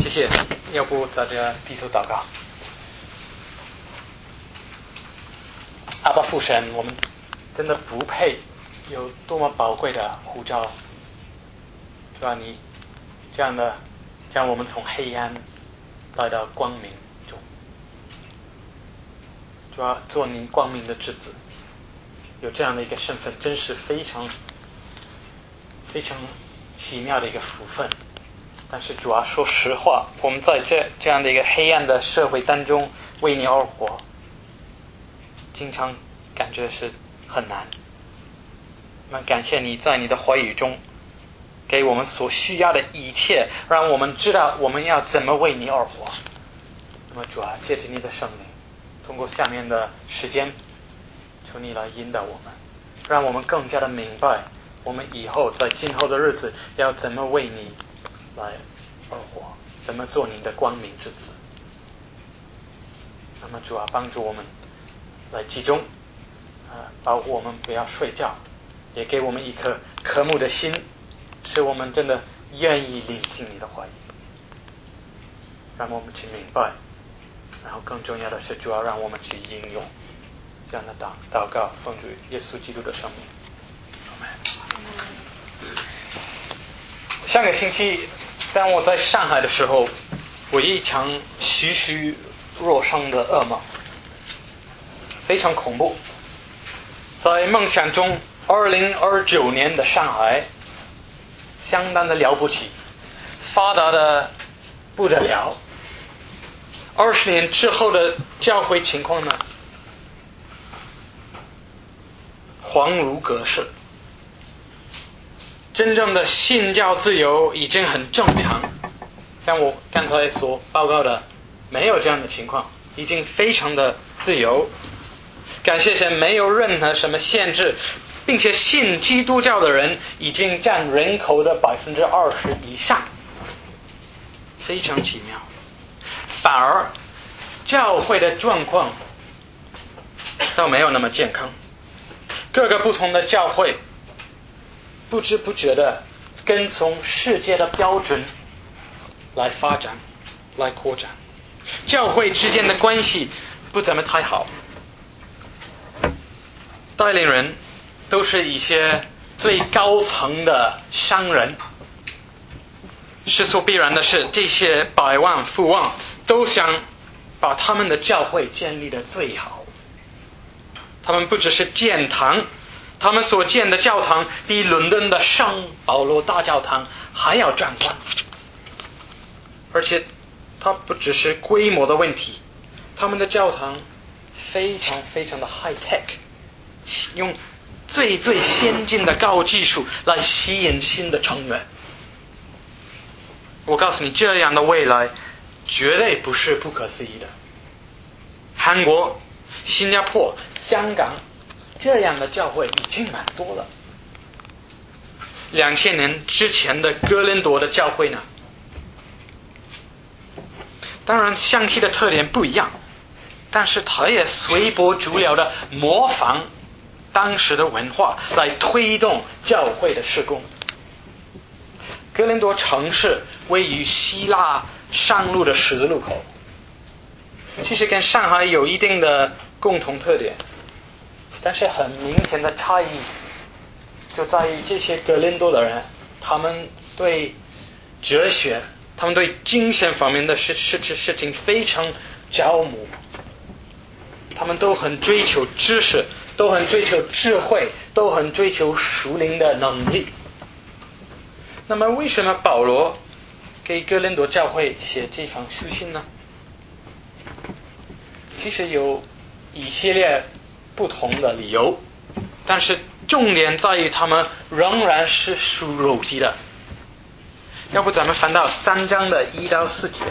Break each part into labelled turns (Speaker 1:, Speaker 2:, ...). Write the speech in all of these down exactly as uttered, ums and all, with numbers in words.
Speaker 1: 谢，要不大家低头祷告。阿爸父神，我们真的不配有多么宝贵的呼召，是吧？你这样的将我们从黑暗带到光明中，主要做您光明的之子，有这样的一个身份，真是非常非常奇妙的一个福分。但是主要说实话，我们在这这样的一个黑暗的社会当中为你而活，经常感觉是很难。那么感谢你在你的话语中给我们所需要的一切，让我们知道我们要怎么为你而活。那么主啊，借着你的圣灵，通过下面的时间，求你来引导我们，让我们更加的明白我们以后在今后的日子要怎么为你来而活，怎么做你的光明之子。那么主啊，帮助我们来集中，呃，保护我们不要睡觉，也给我们一颗渴慕的心，使我们真的愿意聆听你的话语，让我们去明白，然后更重要的是，主要让我们去应用这样的祷祷告，奉主耶稣基督的圣名。上个星期当我在上海的时候，我一场栩栩若生的噩梦，非常恐怖。在梦想中二零二九年的上海相当的了不起，发达的不得了。二十年之后的教会情况呢，恍如隔世。真正的信教自由已经很正常，像我刚才所报告的，没有这样的情况，已经非常的自由。感谢神，没有任何什么限制，并且信基督教的人已经占人口的百分之二十以上，非常奇妙。反而教会的状况倒没有那么健康，各个不同的教会不知不觉的跟从世界的标准来发展，来扩展，教会之间的关系不怎么太好，带领人都是一些最高层的商人。世所必然的是，这些百万富翁都想把他们的教会建立得最好。他们不只是建堂，他们所建的教堂比伦敦的圣保罗大教堂还要壮观。而且它不只是规模的问题，他们的教堂非常非常的 high tech， 用最最先进的高技术来吸引新的成员。我告诉你，这样的未来绝对不是不可思议的。韩国、新加坡、香港这样的教会已经蛮多了。两千年之前的哥林多的教会呢，当然香气的特点不一样，但是它也随波逐流的模仿当时的文化来推动教会的事工。哥林多城市位于希腊上路的十字路口，其实跟上海有一定的共同特点，但是很明显的差异就在于这些哥林多的人，他们对哲学，他们对精神方面的事事事情非常着迷，他们都很追求知识，都很追求智慧，都很追求属灵的能力。那么为什么保罗给哥林多教会写这封书信呢？其实有一系列不同的理由，但是重点在于他们仍然是属肉体的。要不咱们翻到三章的一到四节，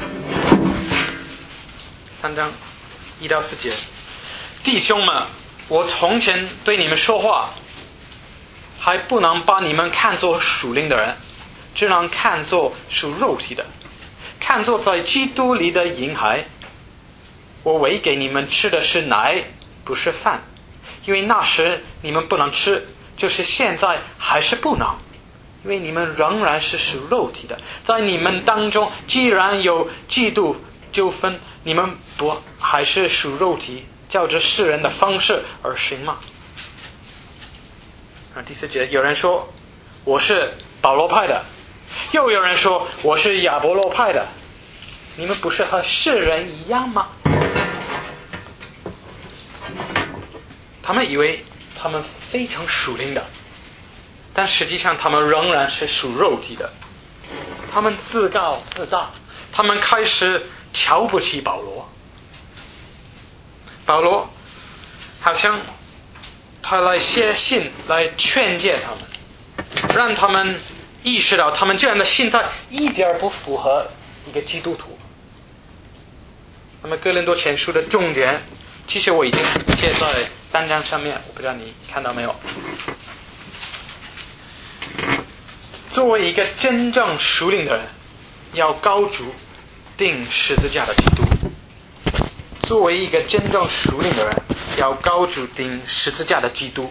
Speaker 1: 三章一到四节，弟兄们，我从前对你们说话，还不能把你们看作属灵的人，只能看作属肉体的，看作在基督里的婴孩。我喂给你们吃的是奶，不是饭，因为那时你们不能吃，就是现在还是不能， 因为你们仍然是属肉体的，在你们当中既然有嫉妒纠纷，你们不还是属肉体，照着世人的方式而行吗？第四节，有人说我是保罗派的，又有人说我是亚波罗派的，你们不是和世人一样吗？他们以为他们非常属灵的，但实际上他们仍然是属肉体的。他们自高自大，他们开始瞧不起保罗。保罗好像他来写信来劝诫他们，让他们意识到他们这样的心态一点不符合一个基督徒。那么哥林多前书的重点，其实我已经写在单张上面，我不知道你看到没有。作为一个真正属灵的人，要高举钉十字架的基督。作为一个真正属灵的人，要高举钉十字架的基督。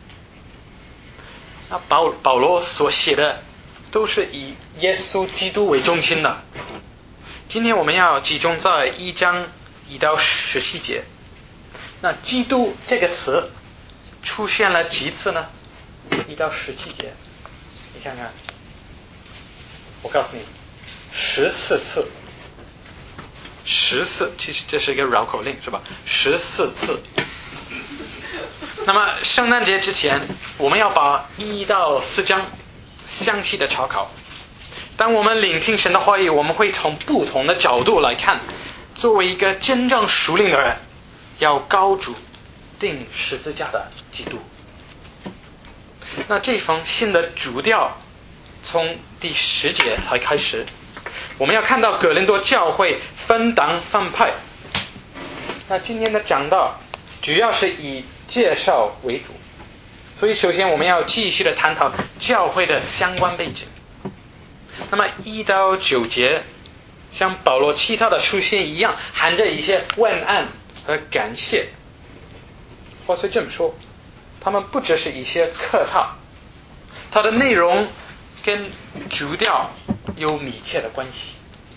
Speaker 1: 那保保罗所写的都是以耶稣基督为中心的。今天我们要集中在一章一到十七节。那基督这个词出现了几次呢？一到十七节，你看看，我告诉你，十四次，十次，其实这是一个绕口令，是吧？十四次。那么圣诞节之前，我们要把一到四章详细的查考。当我们聆听神的话语，我们会从不同的角度来看。作为一个真正属灵的人，要高举钉十字架的基督。那这封信的主调从第十节才开始，我们要看到哥林多教会分党分派。那今天的讲道主要是以介绍为主，所以首先我们要继续的探讨教会的相关背景。那么一到九节像保罗其他的书信一样，含着一些问安和感谢。话虽这么说，他们不只是一些客套，它的内容跟主调有密切的关系。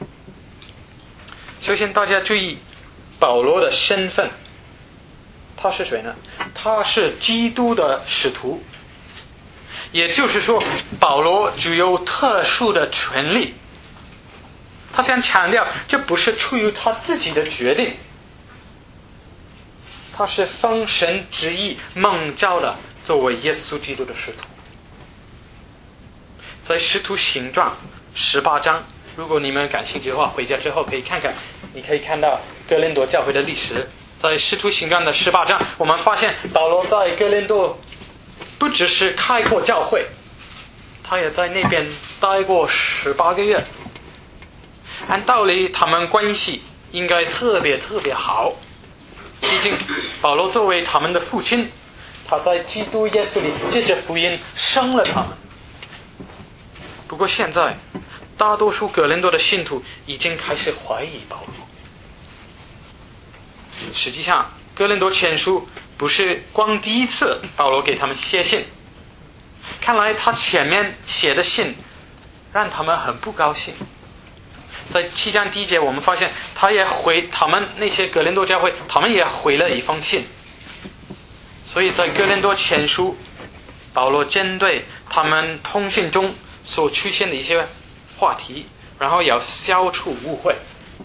Speaker 1: 首先大家注意保罗的身份，他是谁呢？他是基督的使徒，也就是说保罗具有特殊的权利。他想强调，这不是出于他自己的决定，他是奉神旨意蒙召的，作为耶稣基督的使徒。在使徒行传十八章，如果你们感兴趣的话，回家之后可以看看，你可以看到哥林多教会的历史。在使徒行传的十八章，我们发现保罗在哥林多不只是开过教会，他也在那边待过十八个月。按道理他们关系应该特别特别好，毕竟保罗作为他们的父亲，他在基督耶稣里借着福音生了他们。不过现在大多数哥林多的信徒已经开始怀疑保罗。实际上哥林多前书不是光第一次保罗给他们写信，看来他前面写的信让他们很不高兴。在七章第一节我们发现他也回他们那些哥林多教会，他们也回了一封信。所以在哥林多前书，保罗针对他们通信中所出现的一些话题，然后要消除误会。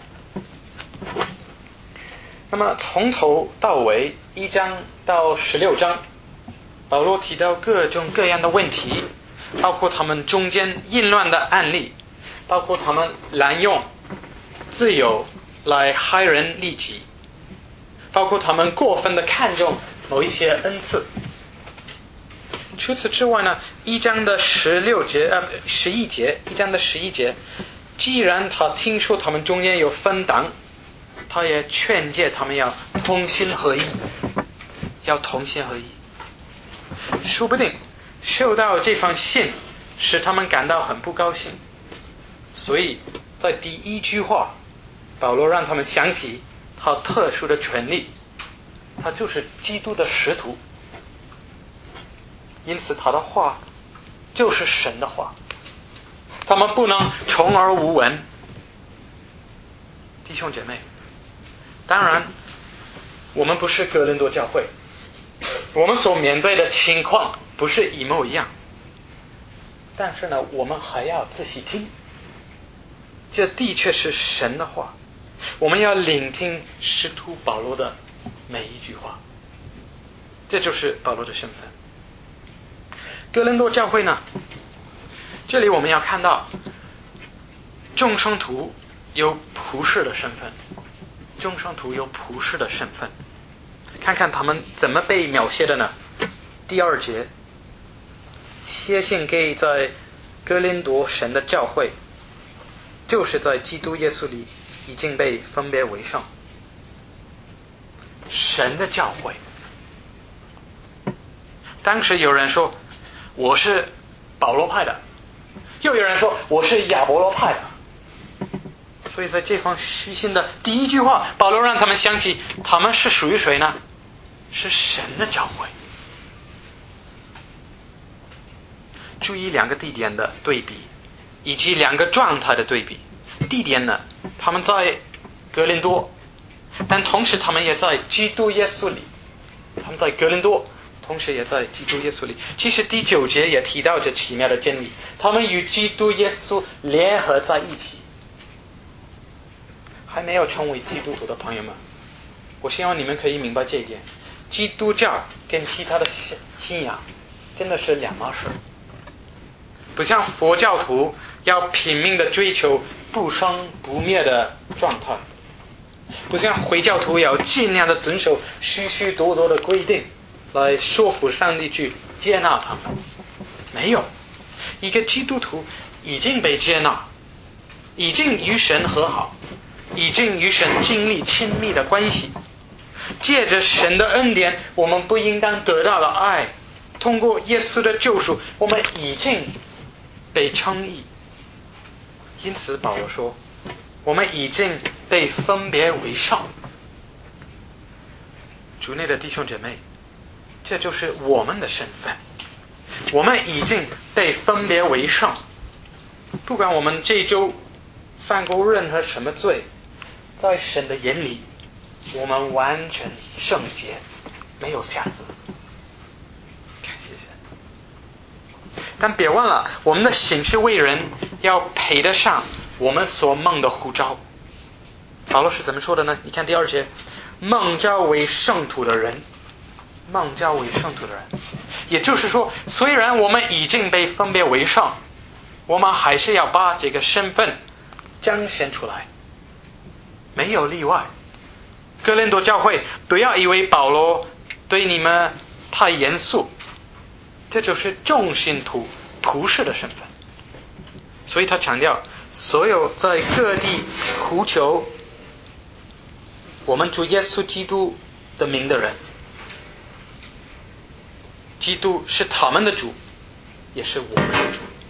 Speaker 1: 那么从头到尾一章到十六章，保罗提到各种各样的问题，包括他们中间淫乱的案例，包括他们滥用自由来害人利己，包括他们过分的看重某一些恩赐。除此之外呢，一章的十六节呃十一节，一章的十一节，既然他听说他们中间有分党，他也劝诫他们要同心合意，要同心合意。说不定收到这封信使他们感到很不高兴，所以在第一句话，保罗让他们想起他特殊的权利，他就是基督的使徒。因此他的话就是神的话，他们不能充耳无闻。弟兄姐妹，当然我们不是哥林多教会，我们所面对的情况不是一模一样，但是呢，我们还要仔细听，这的确是神的话，我们要聆听使徒保罗的每一句话，这就是保罗的身份。哥林多教会呢，这里我们要看到众圣徒有仆士的身份，众圣徒有仆士的身份，看看他们怎么被描写的呢？第二节，写信给在哥林多神的教会，就是在基督耶稣里已经被分别为圣。神的教会，当时有人说我是保罗派的，又有人说我是亚波罗派的。所以在这封书信的第一句话，保罗让他们想起他们是属于谁呢？是神的教会。注意两个地点的对比，以及两个状态的对比。地点呢，他们在哥林多，但同时他们也在基督耶稣里。他们在哥林多，同时也在基督耶稣里。其实第九节也提到这奇妙的真理，他们与基督耶稣联合在一起。还没有成为基督徒的朋友们，我希望你们可以明白这一点，基督教跟其他的信仰真的是两码事，不像佛教徒要拼命的追求不生不灭的状态，不像回教徒要尽量的遵守许许多多的规定来说服上帝去接纳他们。没有，一个基督徒已经被接纳，已经与神和好，已经与神经历亲密的关系，借着神的恩典，我们不应当得到了爱，通过耶稣的救赎，我们已经被称义。因此保罗说，我们已经被分别为圣。主内的弟兄姐妹，这就是我们的身份，我们已经被分别为圣。不管我们这一周犯过任何什么罪，在神的眼里，我们完全圣洁，没有瑕疵。感谢神。但别忘了，我们的行事为人要配得上我们所蒙的呼召。保罗是怎么说的呢？你看第二节，蒙召为圣徒的人，蒙召为圣徒的人，也就是说，虽然我们已经被分别为圣，我们还是要把这个身份彰显出来，没有例外。哥林多教会，不要以为保罗对你们太严肃，这就是众信徒仆士的身份。所以他强调，所有在各地呼求我们主耶稣基督的名的人，基督是他们的主，也是我们的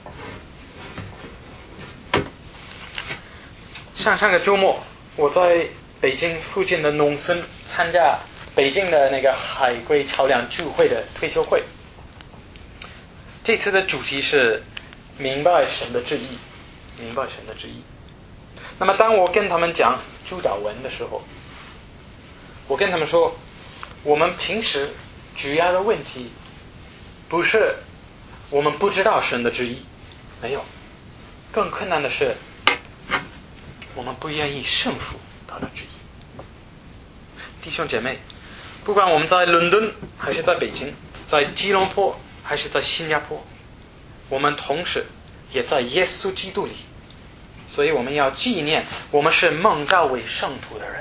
Speaker 1: 主。上上个周末，我在北京附近的农村参加北京的那个海归桥梁聚会的退休会。这次的主题是明白神的旨意，明白神的旨意。那么当我跟他们讲主导文的时候，我跟他们说，我们平时主要的问题不是我们不知道神的旨意，没有，更困难的是我们不愿意顺服他的旨意。弟兄姐妹，不管我们在伦敦还是在北京，在吉隆坡还是在新加坡，我们同时也在耶稣基督里，所以我们要纪念我们是蒙召为圣徒的人。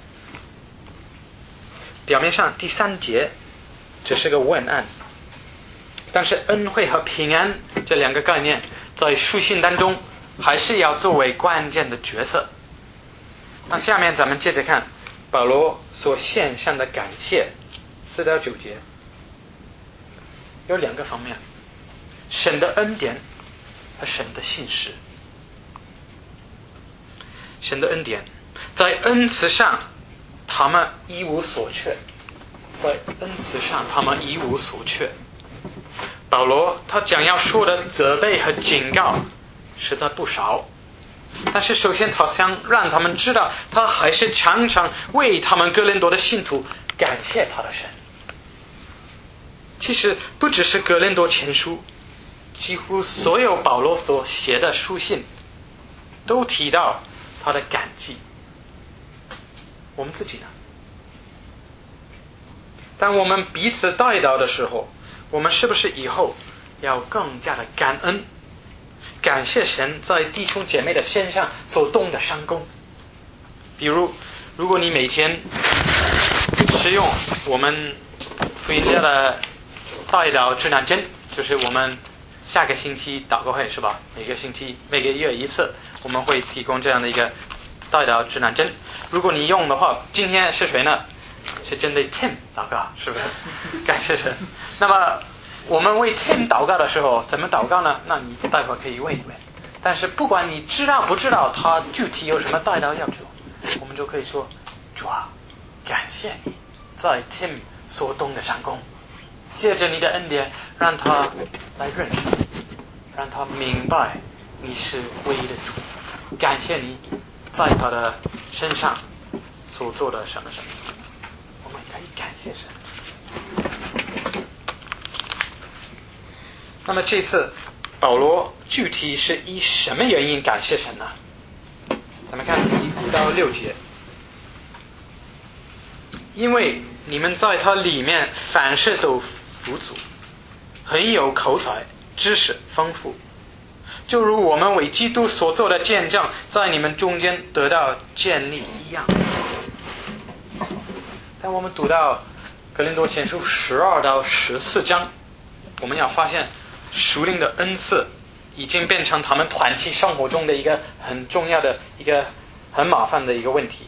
Speaker 1: 表面上第三节只是个问案，但是恩惠和平安这两个概念在书信当中还是要作为关键的角色。那下面咱们接着看保罗所献上的感谢，四到九节有两个方面，神的恩典和神的信实。神的恩典，在恩慈上他们一无所缺，在恩慈上他们一无所缺。 保罗他将要说的责备和警告实在不少，但是首先他想让他们知道，他还是常常为他们哥林多的信徒感谢他的神。其实不只是哥林多前书，几乎所有保罗所写的书信都提到他的感激。我们自己呢？当我们彼此带祷的时候，我们是不是以后要更加的感恩，感谢神在弟兄姐妹的身上所动的善功？比如，如果你每天使用我们福音家的代祷指南针，就是我们下个星期祷告会是吧？每个星期每个月一次，我们会提供这样的一个代祷指南针。如果你用的话，今天是谁呢？是针对 Tim 祷告，是不是？感谢神。那么我们为 Tim 祷告的时候怎么祷告呢？那你待会儿可以问一问。但是不管你知道不知道他具体有什么代祷要求，我们就可以说：主啊，感谢你在 Tim 所动的善功，借着你的恩典让他来认识你，让他明白你是唯一的主，感谢你在他的身上所做的什么什么，我们可以感谢神。那么这次保罗具体是以什么原因感谢神呢？咱们看第五到六节。因为你们在他里面凡事都富足，很有口才，知识丰富，就如我们为基督所做的见证在你们中间得到建立一样。当我们读到哥林多前书十二到十四章，我们要发现属灵的恩赐已经变成他们团体生活中的一个很重要的一个很麻烦的一个问题。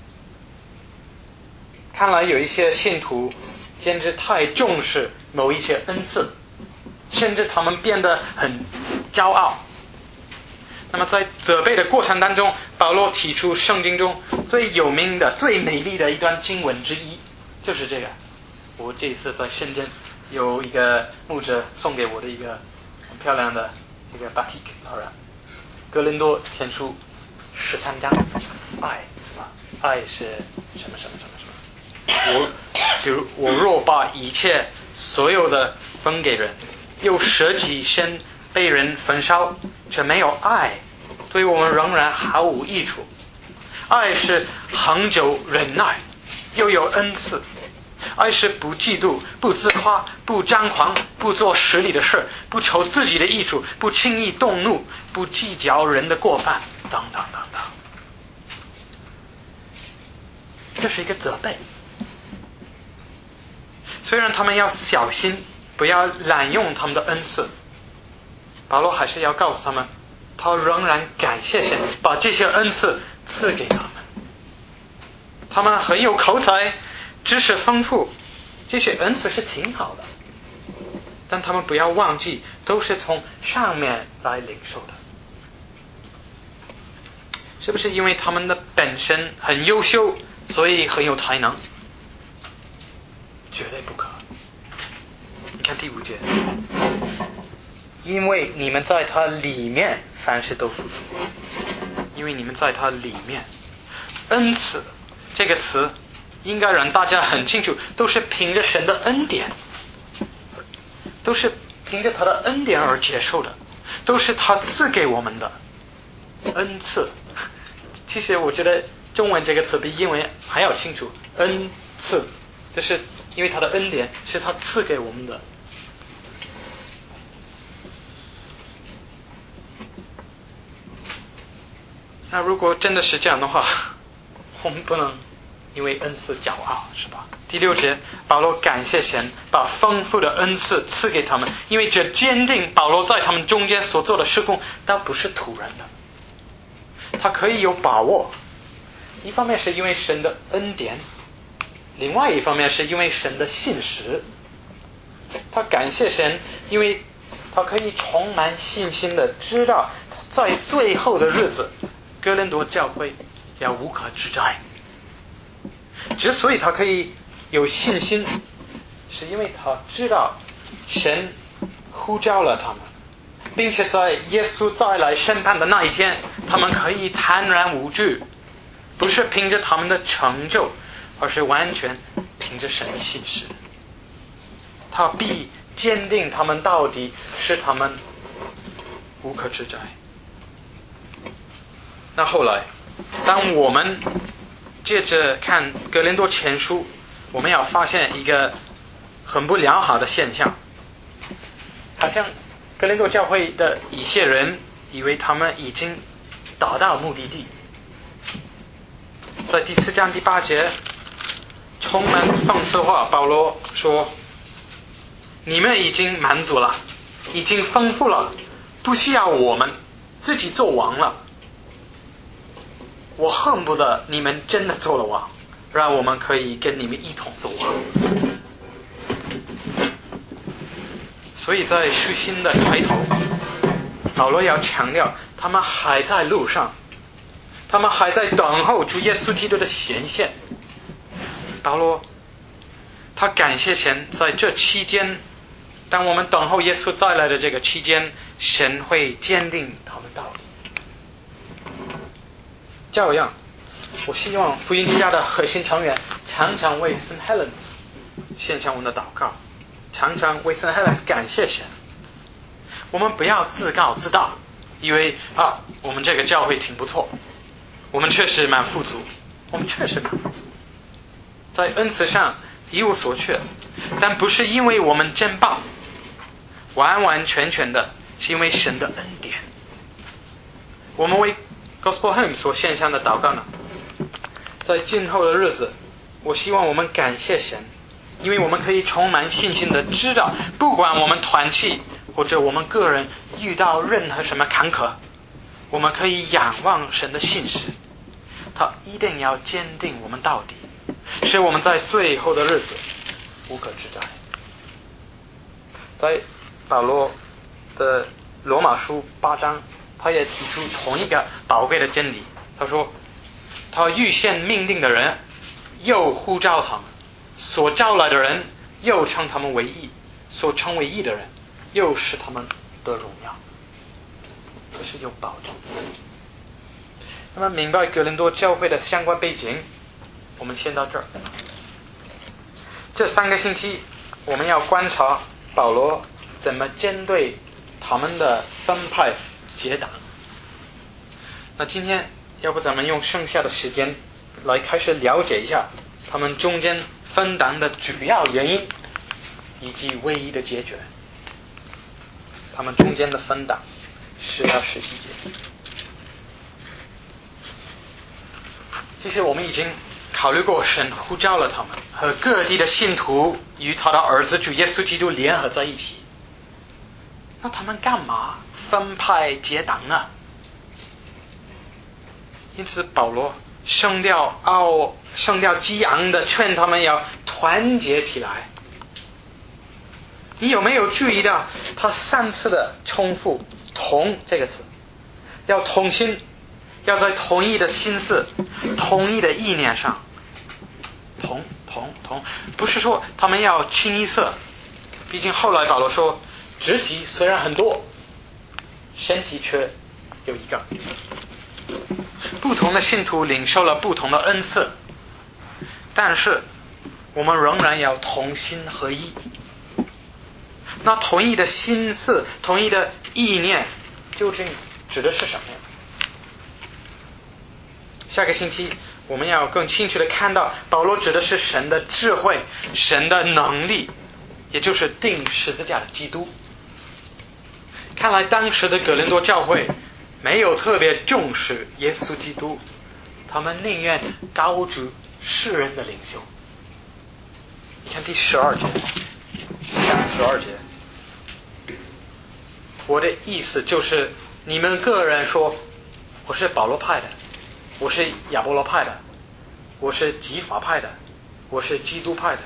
Speaker 1: 看来有一些信徒简直太重视某一些恩赐，甚至他们变得很骄傲。那么在责备的过程当中，保罗提出圣经中最有名的最美丽的一段经文之一，就是这个。我这一次在深圳有一个牧者送给我的一个很漂亮的一个 batik， 当然哥林多前书十三章，爱是吧？爱是什么什么什么什么？我比如我若把一切所有的分给人，又舍己身被人焚烧，却没有爱，对我们仍然毫无益处。爱是恒久忍耐，又有恩赐。爱是不嫉妒，不自夸，不张狂，不做实力的事，不求自己的益处，不轻易动怒，不计较人的过犯，等等等等。这是一个责备。虽然他们要小心，不要滥用他们的恩赐，保罗还是要告诉他们，他仍然感谢神把这些恩赐赐给他们。他们很有口才，知识丰富，这些恩赐是挺好的，但他们不要忘记，都是从上面来领受的。是不是因为他们的本身很优秀，所以很有才能？绝对不可。你看第五节，因为你们在他里面凡事都富足。因为你们在他里面，恩赐这个词应该让大家很清楚，都是凭着神的恩典，都是凭着他的恩典而接受的，都是他赐给我们的恩赐。其实我觉得中文这个词比英文还要清楚，恩赐就是因为他的恩典是他赐给我们的。那如果真的是这样的话，我们不能因为恩赐骄傲，是吧？第六节，保罗感谢神把丰富的恩赐赐给他们，因为这坚定保罗在他们中间所做的事工倒不是突然的，他可以有把握。一方面是因为神的恩典，另外一方面是因为神的信实。他感谢神，因为他可以充满信心的知道，在最后的日子，哥林多教会要无可指摘。之所以他可以有信心，是因为他知道神呼召了他们，并且在耶稣再来审判的那一天，他们可以坦然无惧，不是凭着他们的成就，而是完全凭着神的信实。他必坚定他们到底，使他们无可指摘。那后来，当我们接着看哥林多前书，我们要发现一个很不良好的现象，好像哥林多教会的一些人以为他们已经达到目的地。在第四章第八节，充满讽刺话，保罗说：你们已经满足了，已经丰富了，不需要我们自己做王了。我恨不得你们真的做了王，让我们可以跟你们一同做王。所以在书信的开头，保罗要强调他们还在路上，他们还在等候主耶稣基督的显现。保罗他感谢神，在这期间，当我们等候耶稣再来的这个期间，神会坚定他们到底。照样，我希望福音之家的核心成员常常为 Saint Helens 献上我们的祷告，常常为 Saint Helens 感谢神。我们不要自高自大，以为啊，我们这个教会挺不错，我们确实蛮富足，我们确实蛮富足，在恩赐上一无所缺，但不是因为我们真棒，完完全全的是因为神的恩典。我们为 Gospel Home 所献上的祷告呢，在今后的日子，我希望我们感谢神，因为我们可以充满信心的知道，不管我们团契或者我们个人遇到任何什么坎坷，我们可以仰望神的信实，他一定要坚定我们到底，使我们在最后的日子无可指摘。在保罗的罗马书八章，他也提出同一个宝贵的真理。他说，他预先命定的人，又呼召他们；所召来的人，又称他们为义；所称为义的人，又使他们得荣耀。这是有保证的。那么明白哥林多教会的相关背景，我们先到这儿。这三个星期，我们要观察保罗怎么针对他们的分派结党。那今天要不咱们用剩下的时间来开始了解一下他们中间分党的主要原因以及唯一的解决。他们中间的分党十到十七节。其实我们已经考虑过，神呼召了他们和各地的信徒与他的儿子主耶稣基督联合在一起。那他们干嘛分派结党呢？因此保罗声调傲声调激昂的劝他们要团结起来。你有没有注意到他三次的重复同这个词？要同心，要在同一的心思，同一的意念上，同同同，不是说他们要清一色。毕竟后来保罗说，肢体虽然很多，身体却有一个。不同的信徒领受了不同的恩赐，但是我们仍然要同心合一。那同一的心思，同一的意念，究竟指的是什么呀？下个星期我们要更清楚地看到，保罗指的是神的智慧，神的能力，也就是钉十字架的基督。看来当时的哥林多教会没有特别重视耶稣基督，他们宁愿高举世人的领袖。你看第十二节，第十二节，我的意思就是，你们个人说，我是保罗派的，我是亚波罗派的，我是基法派的，我是基督派的。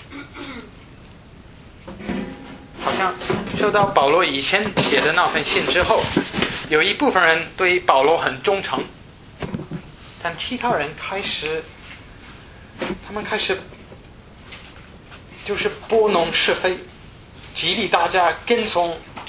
Speaker 1: 好像收到保罗以前写的那份信之后，有一部分人对保罗很忠诚，但其他人开始，他们开始就是拨弄是非，激励大家跟从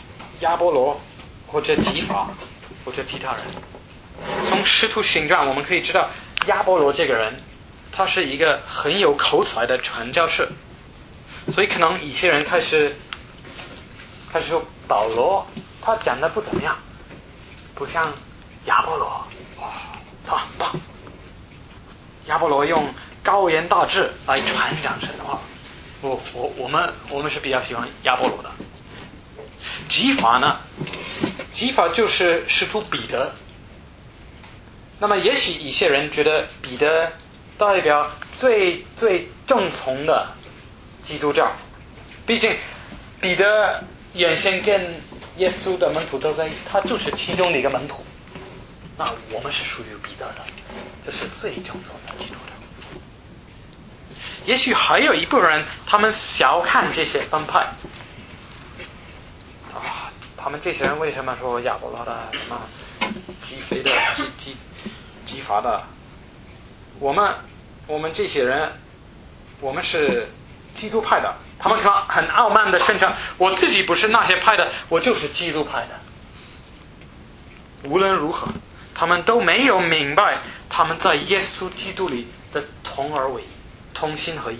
Speaker 1: 亚波罗或者基法或者其他人。从使徒行传我们可以知道，亚波罗这个人他是一个很有口才的传教士，所以可能一些人开始开始说保罗他讲的不怎么样，不像亚波罗，哇，他很棒。亚波罗用高言大志来传讲神的话，我我我们我们是比较喜欢亚波罗的。基法呢？基法就是使徒彼得。那么也许一些人觉得彼得代表最最正统的基督教，毕竟彼得原先跟耶稣的门徒都在一起，他就是其中的一个门徒。那我们是属于彼得的，这是最正统的基督教。也许还有一部分人，他们小看这些分派啊，他们这些人为什么说亚波罗的什么基肥的基基基法的？我们我们这些人，我们是基督派的。他们可能很傲慢的宣称，我自己不是那些派的，我就是基督派的。无论如何，他们都没有明白他们在耶稣基督里的同而为一，同心合一。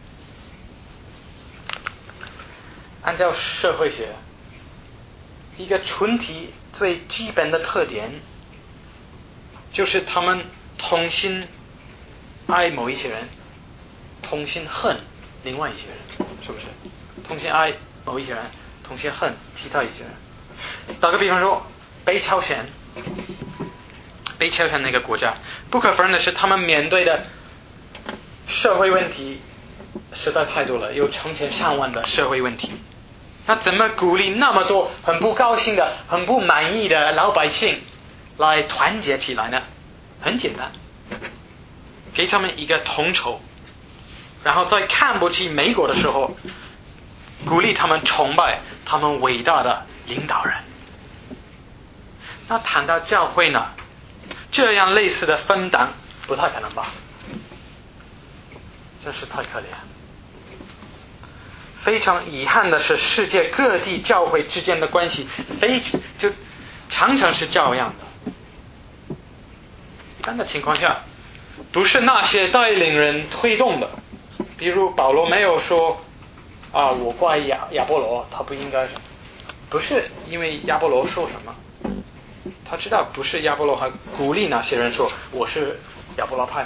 Speaker 1: 按照社会学，一个群体最基本的特点就是他们同心爱某一些人，同心恨另外一些人，是不是？同心爱某一些人，同心恨其他一些人。打个比方说，北朝鲜，北朝鲜那个国家，不可否认的是，他们面对的社会问题实在太多了，有成千上万的社会问题。那怎么鼓励那么多很不高兴的、很不满意的老百姓来团结起来呢？很简单，给他们一个统筹，然后在看不起美国的时候，鼓励他们崇拜他们伟大的领导人。那谈到教会呢，这样类似的分党不太可能吧？真是太可怜。非常遗憾的是，世界各地教会之间的关系非就常常是这样的。一般的情况下，不是那些带领人推动的，比如保罗没有说啊，我怪亚亚波罗，他不应该，不是因为亚波罗说什么，他知道不是亚波罗，还鼓励那些人说我是亚波罗派的。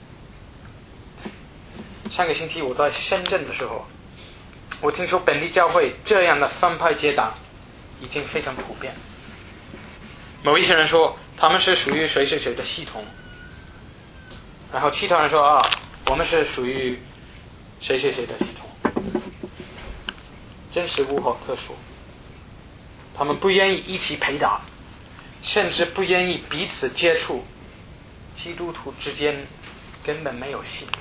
Speaker 1: 上个星期我在深圳的时候，我听说本地教会这样的分派结党已经非常普遍。某一些人说他们是属于谁谁谁的系统，然后其他人说啊，我们是属于谁谁谁的系统，真是无话可说。他们不愿意一起陪打，甚至不愿意彼此接触，基督徒之间根本没有信任。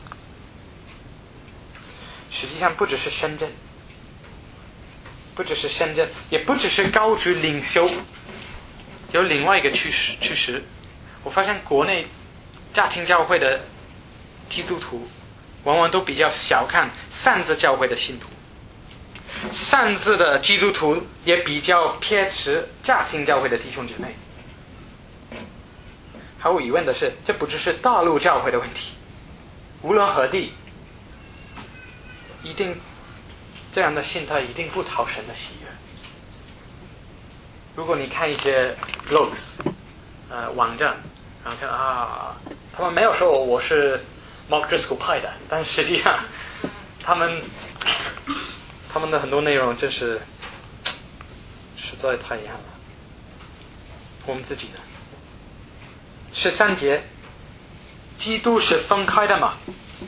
Speaker 1: 实际上不只是深圳，不只是深圳，也不只是高举领袖，有另外一个趋势趋势。我发现国内家庭教会的基督徒往往都比较小看擅自教会的信徒，擅自的基督徒也比较撇斥家庭教会的弟兄姐妹。毫无疑问的是，这不只是大陆教会的问题，无论何地一定这样的心态一定不讨神的喜悦。如果你看一些 blogs 呃网站，然后看啊，他们没有说我是 Mark Driscoll 派的，但实际上他们他们的很多内容真是实在太遗憾了。我们自己呢？十三节，基督是分开的嘛？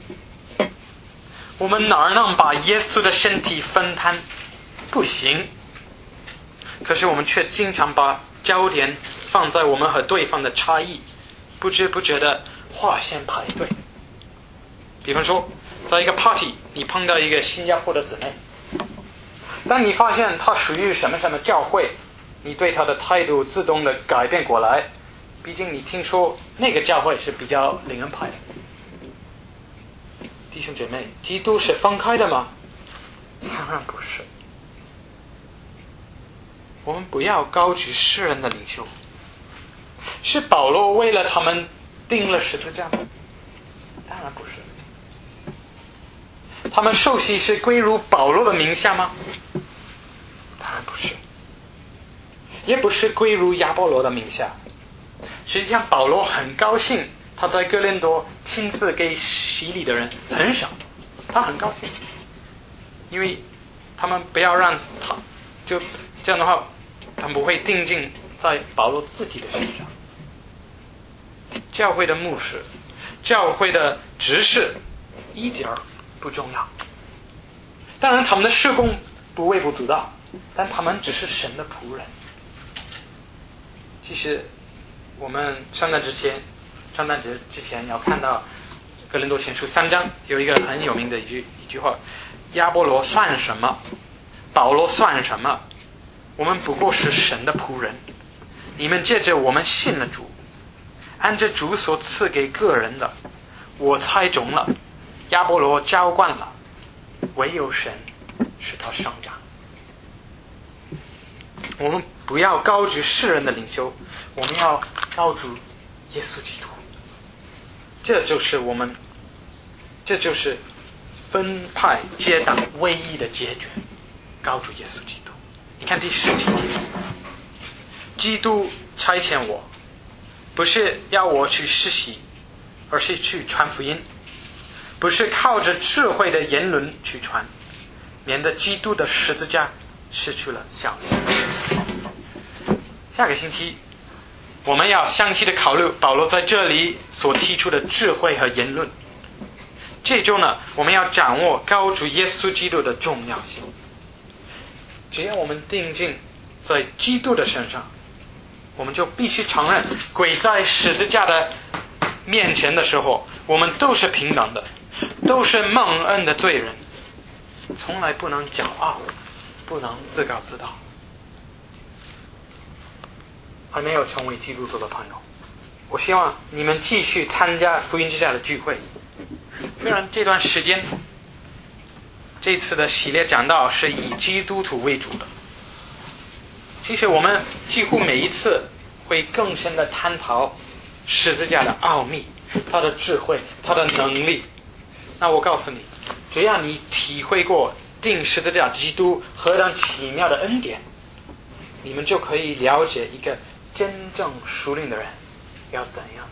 Speaker 1: 我们哪儿能把耶稣的身体分摊？不行。可是我们却经常把焦点放在我们和对方的差异，不知不觉的划线排队。比方说，在一个 party， 你碰到一个新加坡的姊妹，当你发现她属于什么什么教会，你对她的态度自动的改变过来。毕竟你听说那个教会是比较令人排的。弟兄姐妹，基督是分开的吗？当然不是。 我们不要高举世人的领袖。是保罗为了他们钉了十字架吗？当然不是。他们受洗是归入保罗的名下吗？当然不是。也不是归入亚波罗的名下。实际上保罗很高兴他在哥林多亲自给洗礼的人很少，他很高兴，因为他们不要让他就这样的话，他们不会定睛在保罗自己的身上。教会的牧师，教会的执事一点儿不重要。当然他们的事工不微不足道，但他们只是神的仆人。其实我们圣诞之前圣诞节之前要看到哥林多前书三章有一个很有名的一句一句话：亚波罗算什么？保罗算什么？我们不过是神的仆人。你们借着我们信了主，按着主所赐给个人的，我猜中了，亚波罗浇灌了，唯有神使他生长。我们不要高举世人的领袖，我们要高举耶稣基督。这就是我们，这就是分派结党唯一的解决，高举耶稣基督。你看第十七节，基督差遣我，不是要我去施洗，而是去传福音，不是靠着智慧的言论去传，免得基督的十字架失去了效力。下个星期我们要详细的考虑保罗在这里所提出的智慧和言论。这周呢，我们要掌握高举耶稣基督的重要性。只要我们定睛在基督的身上，我们就必须承认，跪在十字架的面前的时候，我们都是平等的，都是蒙恩的罪人，从来不能骄傲，不能自高自大。还没有成为基督徒的朋友，我希望你们继续参加福音之家的聚会。虽然这段时间这次的系列讲道是以基督徒为主的，其实我们几乎每一次会更深的探讨十字架的奥秘，它的智慧，它的能力。那我告诉你，只要你体会过钉十字架基督何等奇妙的恩典，你们就可以了解一个真正属灵的人要怎样。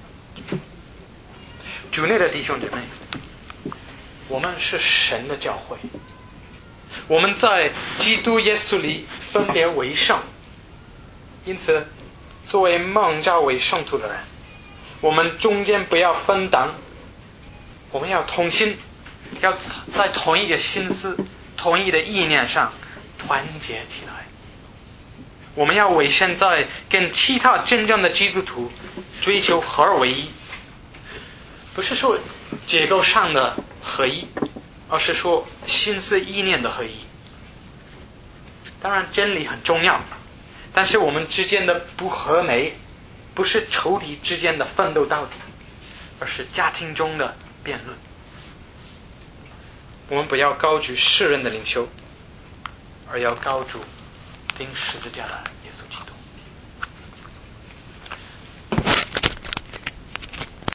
Speaker 1: 主内的弟兄姐妹，我们是神的教会，我们在基督耶稣里分别为圣，因此作为蒙召为圣徒的人，我们中间不要分党，我们要同心，要在同一个心思同一的意念上团结起来。我们要委身在跟其他真正的基督徒追求合而为一，不是说结构上的合一，而是说心思意念的合一。当然真理很重要，但是我们之间的不和美不是仇敌之间的奋斗到底，而是家庭中的辩论。我们不要高举世人的领袖，而要高举钉十字架的耶稣基督。